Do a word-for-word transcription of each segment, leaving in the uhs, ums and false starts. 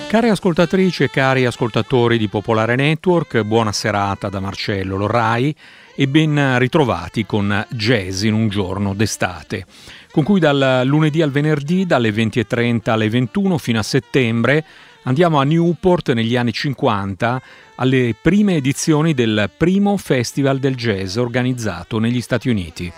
Cari ascoltatrici e cari ascoltatori di Popolare Network, buona serata da Marcello Lorrai e ben ritrovati con Jazz in un giorno d'estate, con cui dal lunedì al venerdì, dalle venti e trenta alle ventuno fino a settembre, andiamo a Newport negli anni cinquanta alle prime edizioni del primo Festival del Jazz organizzato negli Stati Uniti.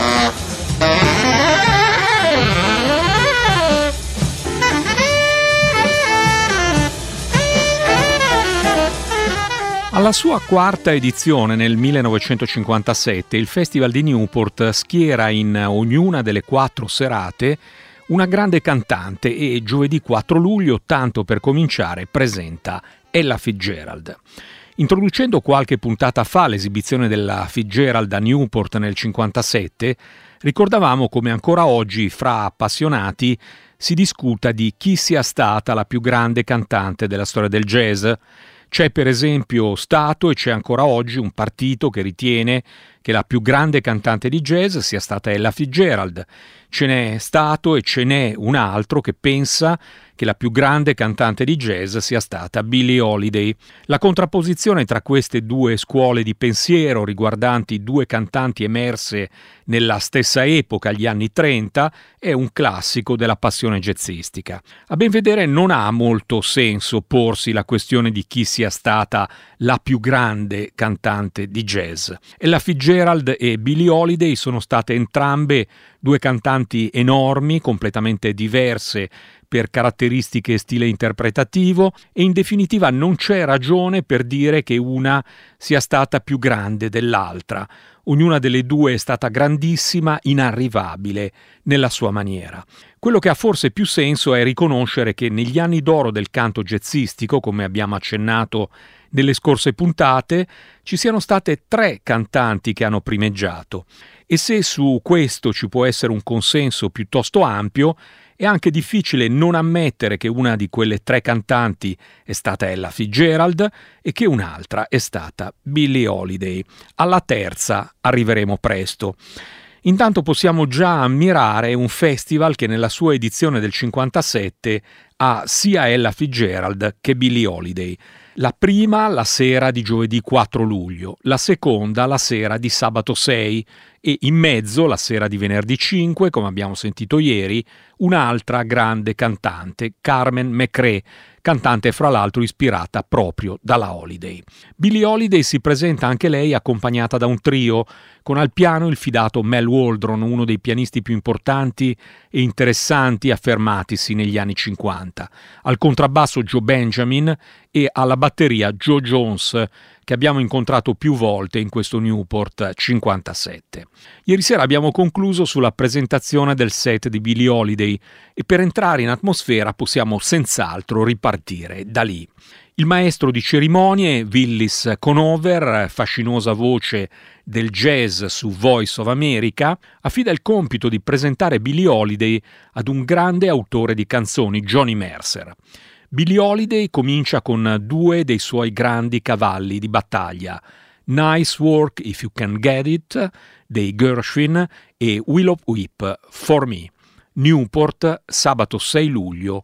Alla sua quarta edizione nel millenovecentocinquantasette, il Festival di Newport schiera in ognuna delle quattro serate una grande cantante e giovedì quattro luglio, tanto per cominciare, presenta Ella Fitzgerald. Introducendo qualche puntata fa l'esibizione della Fitzgerald a Newport nel cinquantasette, ricordavamo come ancora oggi fra appassionati si discuta di chi sia stata la più grande cantante della storia del jazz. C'è per esempio stato e c'è ancora oggi un partito che ritiene che la più grande cantante di jazz sia stata Ella Fitzgerald. Ce n'è stato e ce n'è un altro che pensa che la più grande cantante di jazz sia stata Billie Holiday. La contrapposizione tra queste due scuole di pensiero riguardanti due cantanti emerse nella stessa epoca, gli anni trenta, è un classico della passione jazzistica. A ben vedere non ha molto senso porsi la questione di chi sia stata la più grande cantante di jazz. Ella Fitzgerald e Billie Holiday sono state entrambe due cantanti enormi, completamente diverse per caratteristiche e stile interpretativo, e in definitiva non c'è ragione per dire che una sia stata più grande dell'altra. Ognuna delle due è stata grandissima, inarrivabile nella sua maniera. Quello che ha forse più senso è riconoscere che negli anni d'oro del canto jazzistico, come abbiamo accennato nelle scorse puntate, ci siano state tre cantanti che hanno primeggiato. E se su questo ci può essere un consenso piuttosto ampio, è anche difficile non ammettere che una di quelle tre cantanti è stata Ella Fitzgerald e che un'altra è stata Billie Holiday. Alla terza arriveremo presto. Intanto possiamo già ammirare un festival che nella sua edizione del cinquantasette ha sia Ella Fitzgerald che Billie Holiday. La prima la sera di giovedì quattro luglio, la seconda la sera di sabato sei e in mezzo, la sera di venerdì cinque, come abbiamo sentito ieri, un'altra grande cantante, Carmen McRae, cantante fra l'altro ispirata proprio dalla Holiday. Billie Holiday si presenta anche lei accompagnata da un trio, con al piano il fidato Mel Waldron, uno dei pianisti più importanti e interessanti affermatisi negli anni cinquanta, al contrabbasso Joe Benjamin e alla batteria Joe Jones, che abbiamo incontrato più volte in questo Newport cinquantasette. Ieri sera abbiamo concluso sulla presentazione del set di Billie Holiday e per entrare in atmosfera possiamo senz'altro ripartire da lì. Il maestro di cerimonie, Willis Conover, fascinosa voce del jazz su Voice of America, affida il compito di presentare Billie Holiday ad un grande autore di canzoni, Johnny Mercer. Billie Holiday comincia con due dei suoi grandi cavalli di battaglia, Nice Work If You Can Get It dei Gershwin e Willow Whip For Me. Newport, sabato sei luglio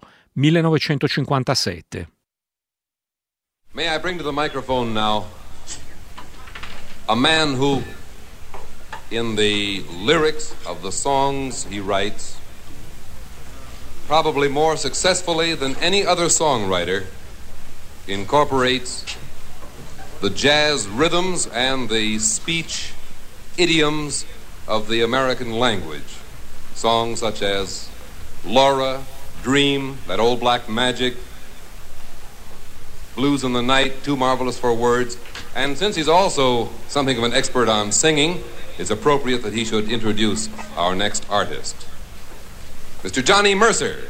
millenovecentocinquantasette. May I bring to the microphone now a man who, in the lyrics of the songs he writes, probably more successfully than any other songwriter, incorporates the jazz rhythms and the speech idioms of the American language. Songs such as Laura, Dream, That Old Black Magic, Blues in the Night, Too Marvelous for Words. And since he's also something of an expert on singing, it's appropriate that he should introduce our next artist. Mister Johnny Mercer.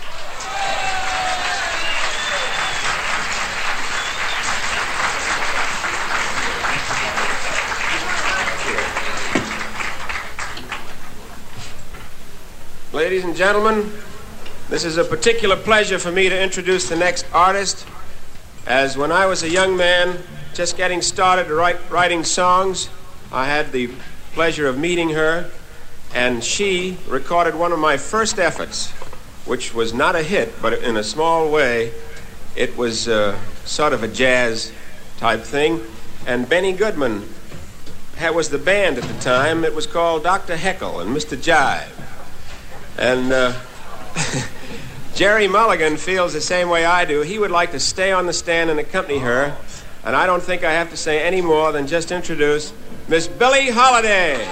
Ladies and gentlemen, this is a particular pleasure for me to introduce the next artist, as when I was a young man just getting started write, writing songs, I had the pleasure of meeting her, and she recorded one of my first efforts, which was not a hit, but in a small way, It was uh, sort of a jazz type thing. And Benny Goodman had, was the band at the time. It was called Doctor Heckle and Mister Jive. And uh, Jerry Mulligan feels the same way I do. He would like to stay on the stand and accompany her. And I don't think I have to say any more than just introduce Miss Billie Holiday.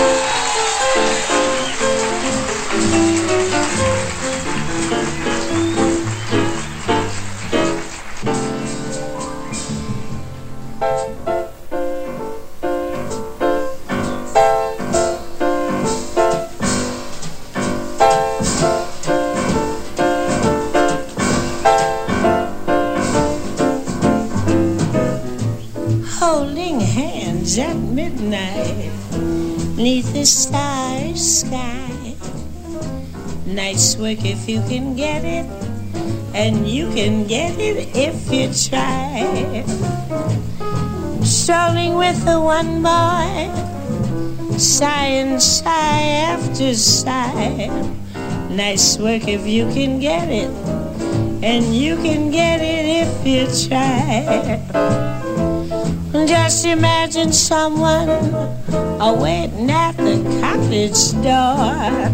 Holding hands at midnight neath the starry sky. Nice work if you can get it, and you can get it if you try. Strolling with the one boy, sighing sigh after sigh. Nice work if you can get it, and you can get it if you try. Just imagine someone awaiting at the cottage door,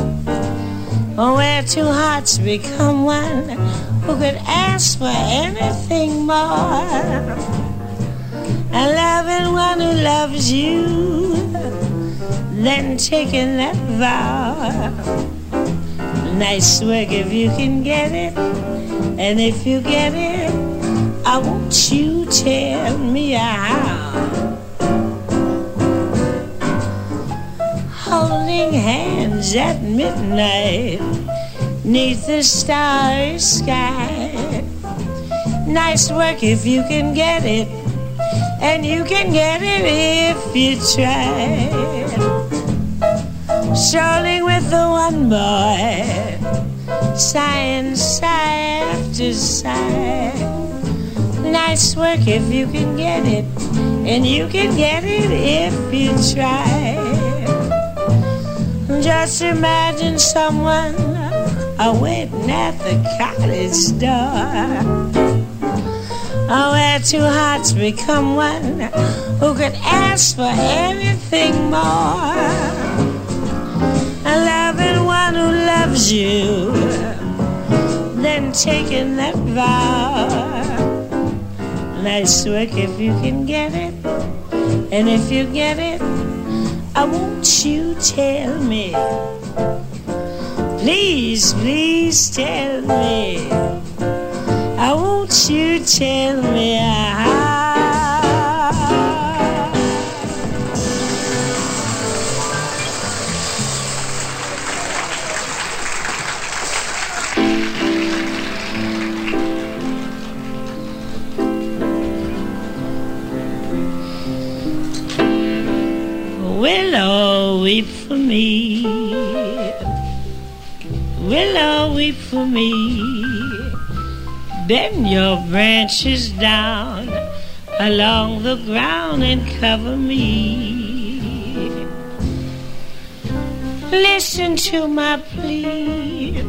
where two hearts become one, who could ask for anything more. And loving one who loves you, then taking that vow. Nice work if you can get it, and if you get it, I want you tell me how. Holding hands at midnight neath the starry sky. Nice work if you can get it, and you can get it if you try. Strolling with the one boy, sighing sigh after sigh. Nice work if you can get it, and you can get it if you try. Just imagine someone awaiting at the cottage door, where two hearts become one, who could ask for anything more. Loving one who loves you, then taking that vow. Nice work if you can get it, and if you get it, I want you tell me. Please, please tell me. I want you tell me how. Willow, weep for me. Willow, weep for me. Bend your branches down along the ground and cover me. Listen to my plea.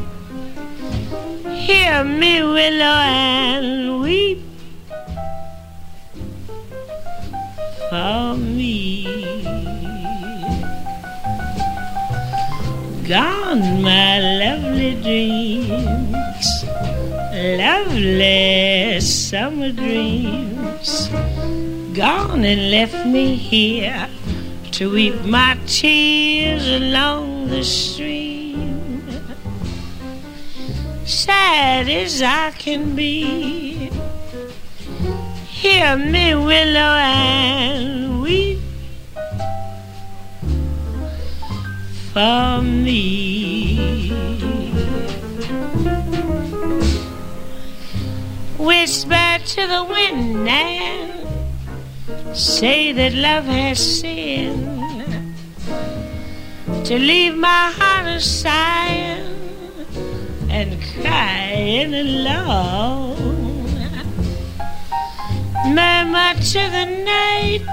Hear me, willow, and weep for me. Gone my lovely dreams, lovely summer dreams. Gone and left me here to weep my tears along the stream. Sad as I can be, hear me, willow, and weep for me. Whisper to the wind and say that love has sinned, to leave my heart a sighing and crying alone. Murmur to the night,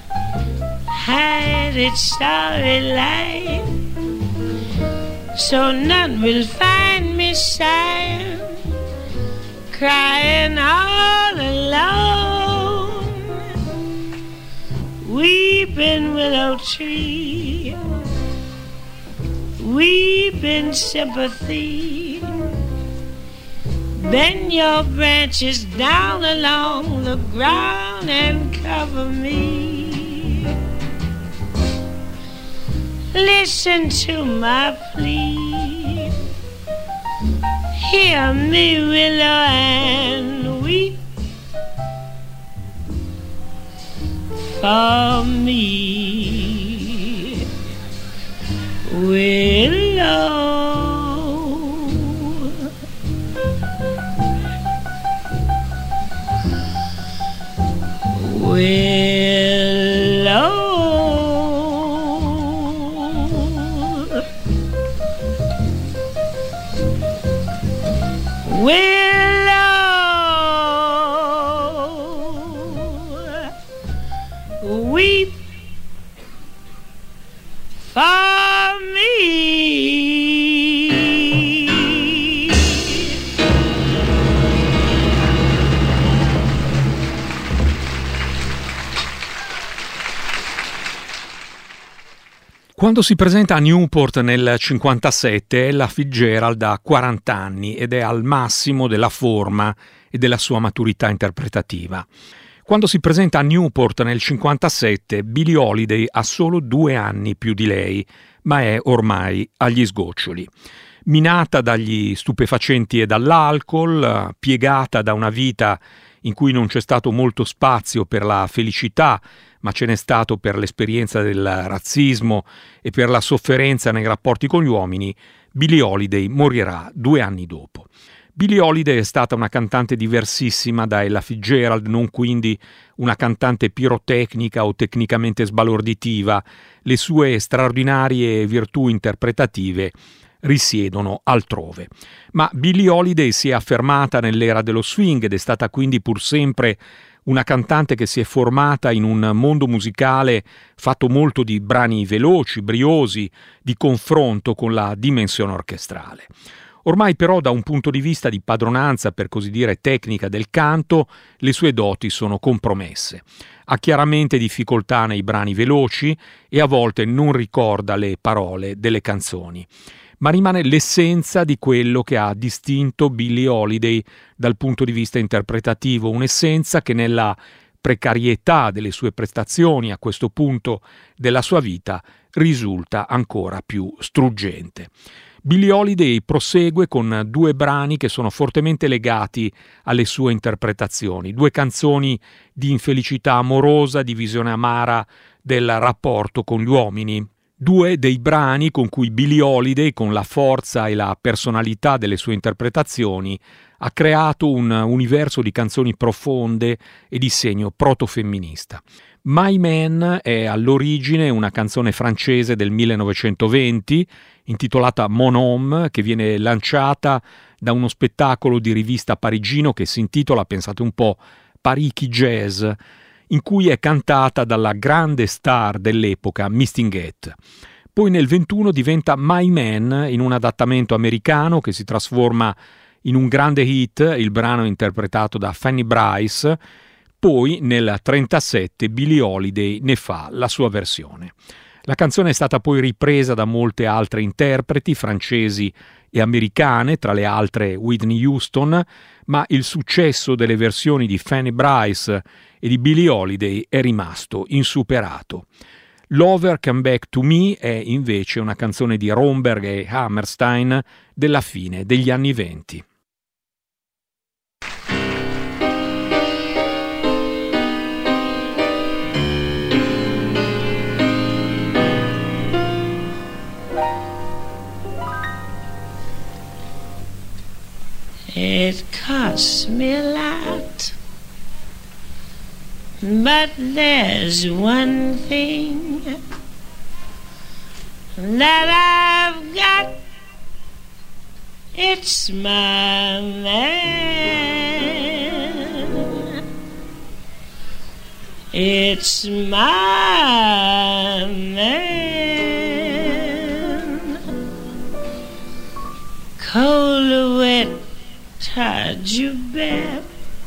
hide its starry light, so none will find me sighing, crying all alone, weeping willow tree, weeping sympathy, bend your branches down along the ground and cover me. Listen to my plea, hear me, willow, and weep for me, willow. Willow, willow, weep for me. Quando si presenta a Newport nel cinquantasette, Ella Fitzgerald ha quaranta anni ed è al massimo della forma e della sua maturità interpretativa. Quando si presenta a Newport nel cinquantasette, Billie Holiday ha solo due anni più di lei, ma è ormai agli sgoccioli. Minata dagli stupefacenti e dall'alcol, piegata da una vita in cui non c'è stato molto spazio per la felicità, ma ce n'è stato per l'esperienza del razzismo e per la sofferenza nei rapporti con gli uomini, Billie Holiday morirà due anni dopo. Billie Holiday è stata una cantante diversissima da Ella Fitzgerald, non quindi una cantante pirotecnica o tecnicamente sbalorditiva. Le sue straordinarie virtù interpretative risiedono altrove. Ma Billie Holiday si è affermata nell'era dello swing ed è stata quindi pur sempre una cantante che si è formata in un mondo musicale fatto molto di brani veloci, briosi, di confronto con la dimensione orchestrale. Ormai però da un punto di vista di padronanza, per così dire tecnica del canto, le sue doti sono compromesse. Ha chiaramente difficoltà nei brani veloci e a volte non ricorda le parole delle canzoni, ma rimane l'essenza di quello che ha distinto Billie Holiday dal punto di vista interpretativo, un'essenza che nella precarietà delle sue prestazioni a questo punto della sua vita risulta ancora più struggente. Billie Holiday prosegue con due brani che sono fortemente legati alle sue interpretazioni, due canzoni di infelicità amorosa, di visione amara del rapporto con gli uomini. Due dei brani con cui Billie Holiday, con la forza e la personalità delle sue interpretazioni, ha creato un universo di canzoni profonde e di segno protofemminista. My Man è all'origine una canzone francese del millenovecentoventi, intitolata Mon Homme, che viene lanciata da uno spettacolo di rivista parigino che si intitola, pensate un po', Pariki Jazz, in cui è cantata dalla grande star dell'epoca Mistinguett. Poi nel ventuno diventa My Man in un adattamento americano che si trasforma in un grande hit, il brano interpretato da Fanny Brice. Poi nel trentasette Billie Holiday ne fa la sua versione. La canzone è stata poi ripresa da molte altre interpreti francesi e americane, tra le altre Whitney Houston, ma il successo delle versioni di Fanny Brice e di Billie Holiday è rimasto insuperato. Lover Come Back to Me è invece una canzone di Romberg e Hammerstein della fine degli anni venti. It costs me a lot, but there's one thing that I've got. It's my man. It's my man. Cold, wet sweetheart, you bet.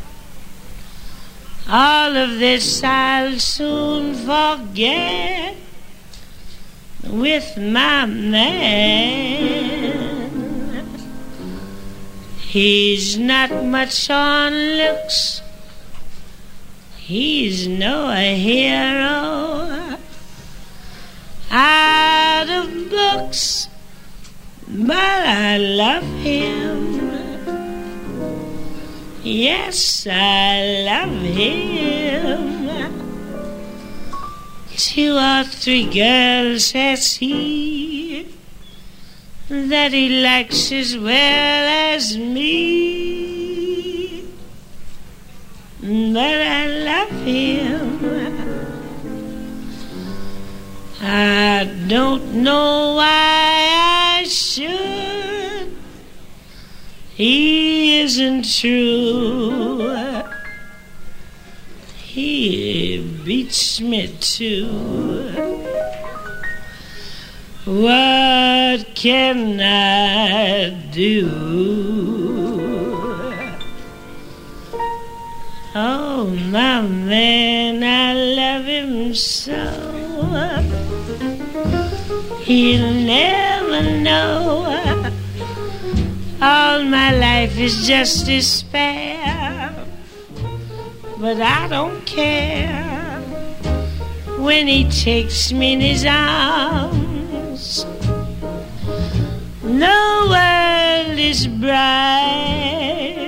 All of this I'll soon forget with my man. He's not much on looks, he's no hero out of books, but I love him. Yes, I love him. Two or three girls has he that he likes as well as me, but I love him. I don't know why I should. He isn't true. He beats me too. What can I do? Oh, my man, I love him so. He'll never know. All my life is just despair, but I don't care. When he takes me in his arms, the world is bright.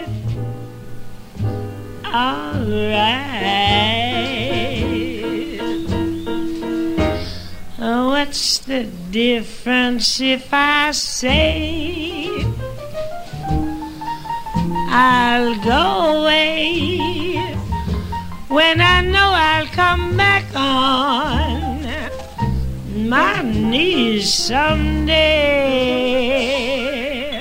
All right. What's the difference if I say I'll go away when I know I'll come back on my knees someday?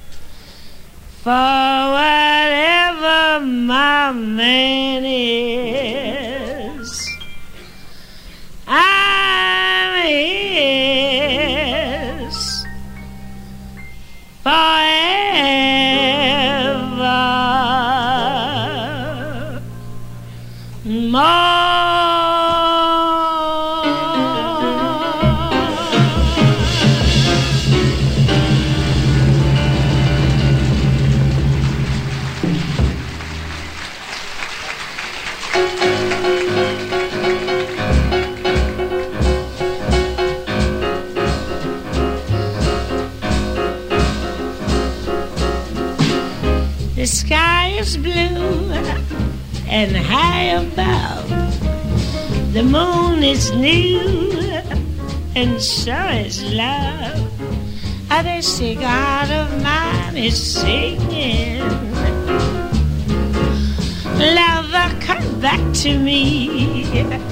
For whatever my man is, I'm his forever more. The sky is blue and high above. The moon is new and so is love. Oh, this God of mine is singing. Lover, come back to me.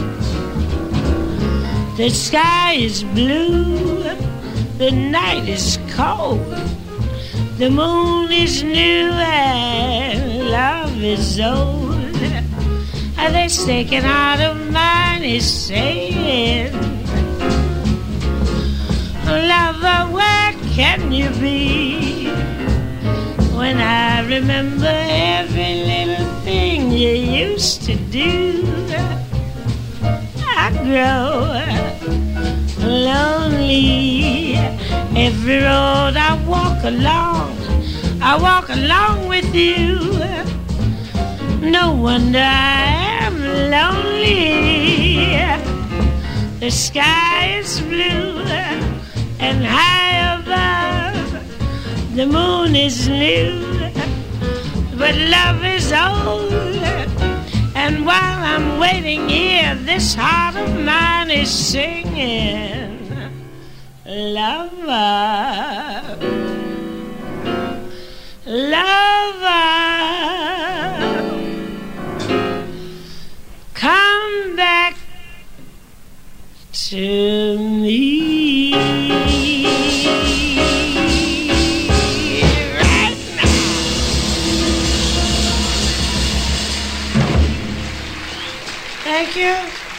The sky is blue, the night is cold. The moon is new and love is old. And this taken out of mine is saying, lover, where can you be? When I remember every little thing you used to do, I grow lonely. Every road I walk along, I walk along with you. No wonder I am lonely. The sky is blue and high above. The moon is new, but love is old. And while I'm waiting here, this heart of mine is singing. Lover, lover, come back to me right now. Thank you.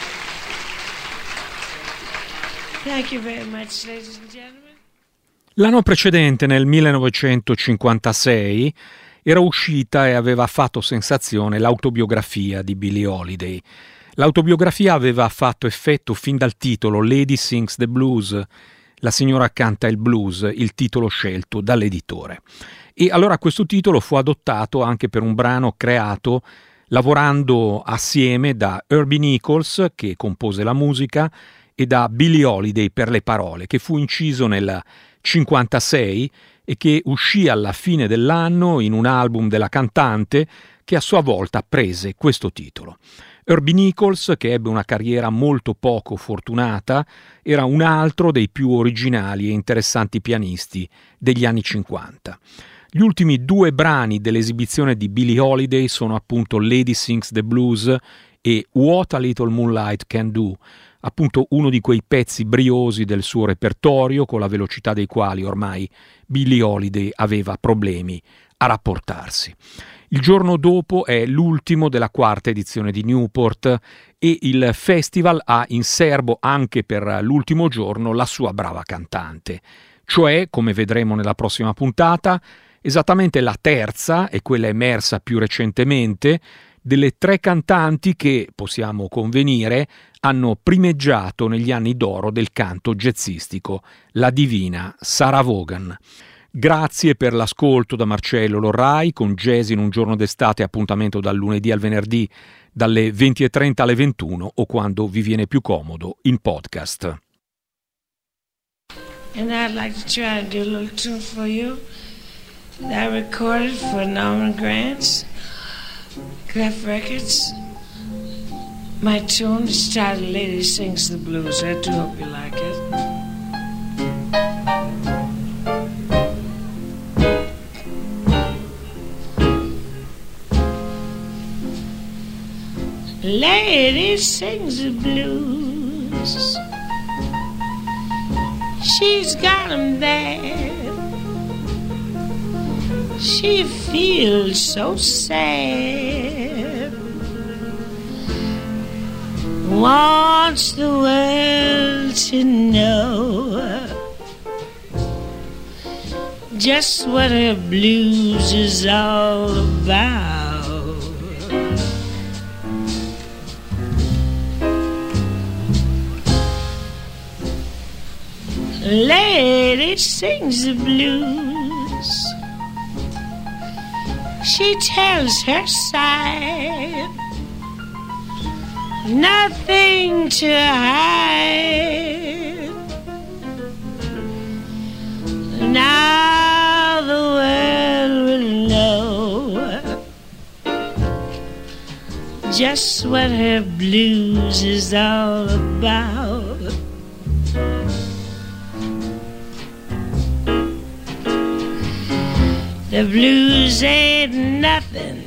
Thank you very much, ladies and gentlemen. L'anno precedente, nel millenovecentocinquantasei, era uscita e aveva fatto sensazione l'autobiografia di Billie Holiday. L'autobiografia aveva fatto effetto fin dal titolo Lady Sings the Blues, la signora canta il blues, il titolo scelto dall'editore. E allora questo titolo fu adottato anche per un brano creato lavorando assieme da Herbie Nichols, che compose la musica, e da Billie Holiday per le parole, che fu inciso nel cinquantasei e che uscì alla fine dell'anno in un album della cantante che a sua volta prese questo titolo. Herbie Nichols, che ebbe una carriera molto poco fortunata, era un altro dei più originali e interessanti pianisti degli anni cinquanta. Gli ultimi due brani dell'esibizione di Billie Holiday sono appunto Lady Sings the Blues e What a Little Moonlight Can Do, appunto uno di quei pezzi briosi del suo repertorio con la velocità dei quali ormai Billie Holiday aveva problemi a rapportarsi. Il giorno dopo è l'ultimo della quarta edizione di Newport e il festival ha in serbo anche per l'ultimo giorno la sua brava cantante, cioè, come vedremo nella prossima puntata, esattamente la terza, e quella emersa più recentemente, delle tre cantanti che, possiamo convenire, hanno primeggiato negli anni d'oro del canto jazzistico, la divina Sarah Vaughan. Grazie per l'ascolto da Marcello Lorrai con Jazz in un giorno d'estate, appuntamento dal lunedì al venerdì dalle venti e trenta alle ventuno o quando vi viene più comodo in podcast. And I'd like to try to do a little tune for you that I recorded for Norman Granz, Clef Records. My tune is titled Lady Sings the Blues. I do hope you like it. Lady sings the blues. She's got 'em there. She feels so sad. Wants the world to know just what her blues is all about. Lady sings the blues. She tells her side, nothing to hide. Now the world will know just what her blues is all about. The blues ain't nothing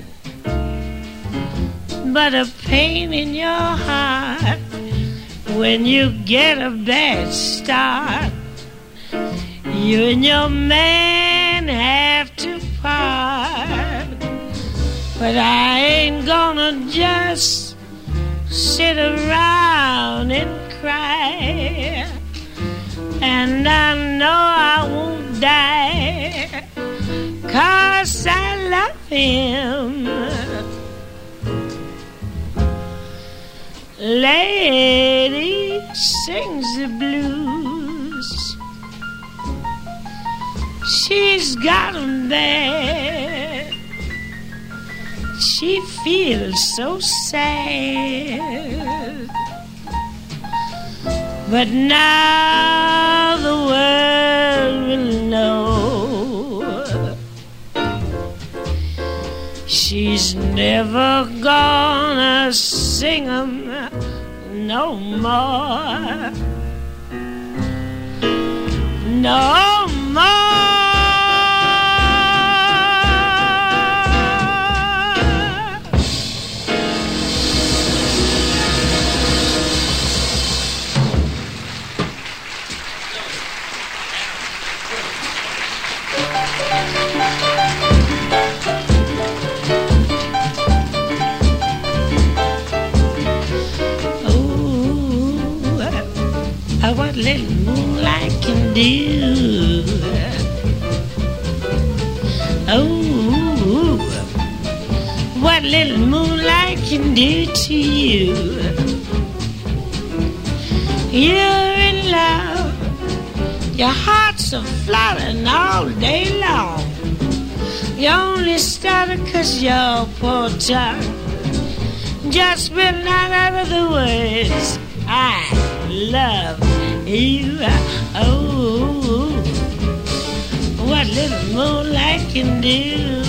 but a pain in your heart when you get a bad start. You and your man have to part, but I ain't gonna just sit around and cry, and I know I won't die, 'cause I love him. Lady sings the blues. She's got 'em there. She feels so sad, but now the world will know she's never gonna sing 'em no more, no more. What little moonlight can do. Oh, little moonlight can do to you. You're in love, your heart's a fluttering all day long. You only started 'cause your poor tongue just spit out of the words, I love you. Oh, what little moonlight can do.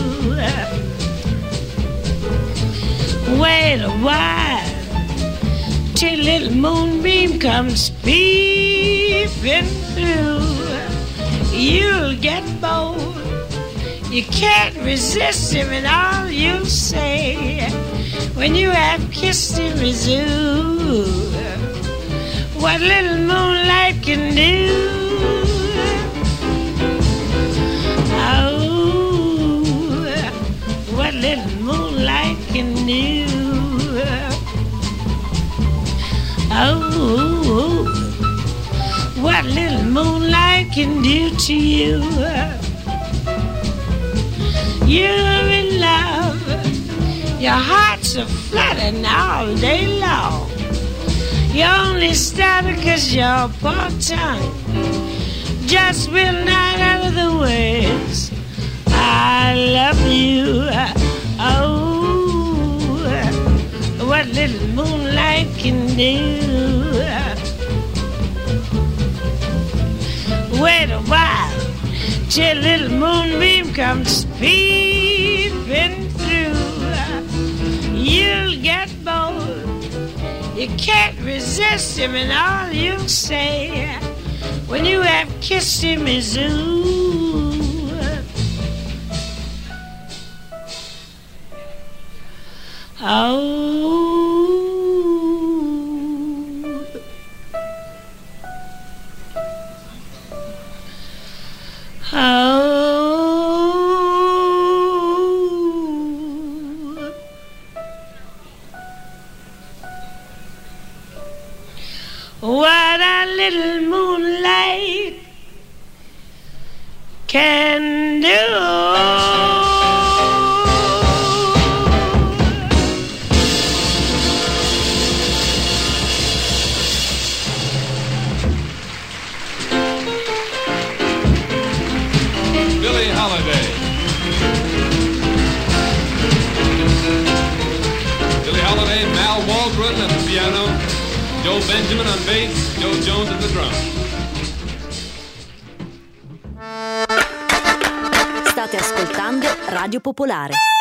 Wait a while till little moonbeam comes peeping through. You'll get bold, you can't resist him, and all you'll say when you have kissed him is ooh, what little moonlight can do. Oh, what little moonlight can do. Oh, what little moonlight can do to you. You're in love, your heart's a fluttering all day long. You only started 'cause your poor tongue just spilled out of the words, I love you. Oh, what little moonlight can do. Wait a while till little moonbeam comes peeping through. You'll get bold, you can't resist him, and all you'll say when you have kissed him is ooh. Oh. Oh, what a little moonlight can do. Billie Holiday. Billie Holiday, Mal Waldron at the piano, Joe Benjamin on bass, Joe Jones at the drums. State ascoltando Radio Popolare.